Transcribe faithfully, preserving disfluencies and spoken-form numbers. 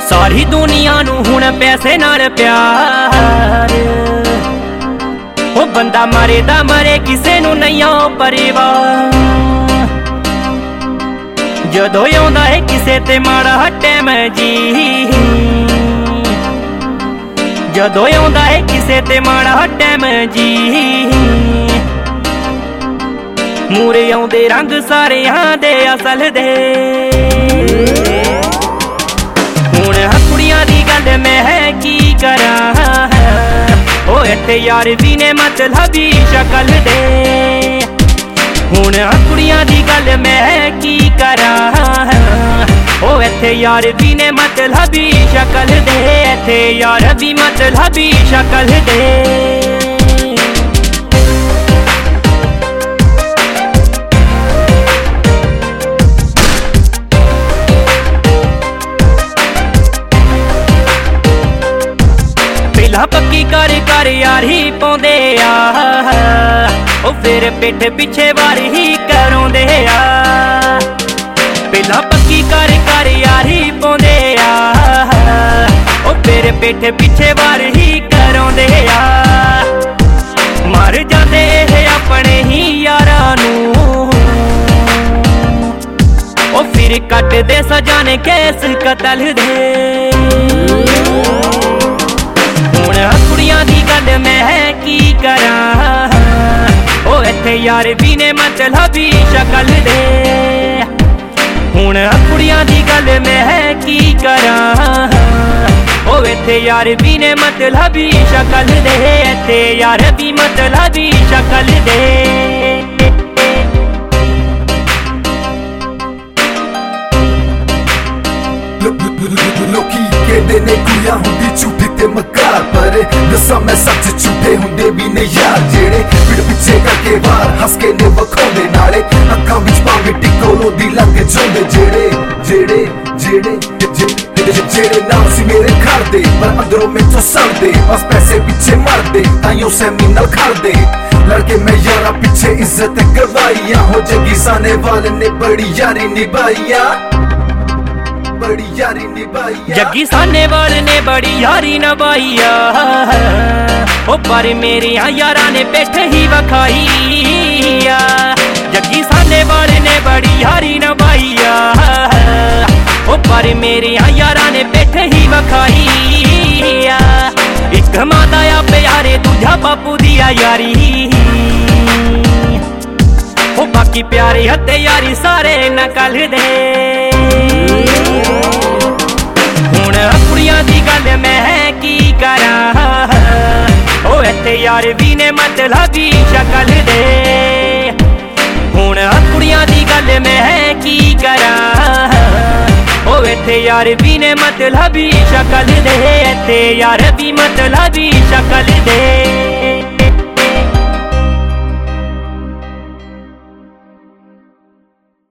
सारी दुनिया नू हुण पैसे नाल प्यार, ओ बंदा मरे दा मरे किसे नू नहीं आओ परिवार। जदों आउंदा है किसे ते माड़ा टैम जी, जदों आउंदा है किसे ते माड़ा टैम जी, मूरे आउंदे रंग सारियां दे असल दे। हुण कुड़ियां दी गल मैं की करां, ओ इत्थे यार भी ने मतलबी शक्ल दे। हुण कुड़ियां दी गल मैं की करां, ओ इत्थे यार भी ने मतलबी शक्ल दे, इत्थे यार भी मतलबी शक्ल दे। पक्की कर कर यारी पाउंदे आ, ओ फिर पिठ पिछे वार ही करोंदे आ। पहला पक्की कर कर यारी पाउंदे आ, ओ फिर पिठ पिछे वार ही करोंदे आ। मर जांदे अपने ही यारां नू, ओ फिर कट दे सजाने केस कतल दे। कुड़ियां दी गल मैं की करां, ओ इत्थे यार भी ने मतलबी शक्ल दे। हुण कुड़ियां दी गल मैं की करां, ओ इत्थे यार भी ने मतलबी शक्ल दे, इत्थे यार भी मतलबी शक्ल दे। लोकी कहते ने कुड़ियां हुंदी झूठी ते मकार, पर दसा मैं सच झूठे हुंदे भी ने यार, जेड़े पिड़ पिछे करके वार हस के ने वखाउंदे, नाले अखां विच भावे टिकोलों दी लग जाउंदे। जेड़े जेड़े जेड़े जेड़े नाल सी मेरे घर दे, पर अंदरों मैथों सड़दे, बस पैसे पिछे मरदे, ताइयों सैमी नाल खड़दे। लड़के मैं यारा पिछे इज्जत गवाइया, हो जगी साने वाले ने बड़ी यारी निभाइया, बड़ी यारी निभाइया। जग्गी साने वाले ने बड़ी यारी निभाइया, ओ पर मेरे यारा ने पिठ ही वखाइया। जग्गी साने वाले ने बड़ी यारी निभाइया, ओ पर मेरे यारा ने पिठ ही वखाइया। एक मां दा प्यारे दूजा बापू दिया यारी, ओ बाकी प्यारे हते यारी सारे नकल दे। हुण कुड़ियां दी गल मैं की करां, ओ इत्थे यार भी ने मतलबी शक्ल दे। हुण कुड़ियां दी गल मैं की करां, ओ इत्थे यार भी ने मतलबी शक्ल दे, इत्थे यार भी मतलबी शक्ल दे।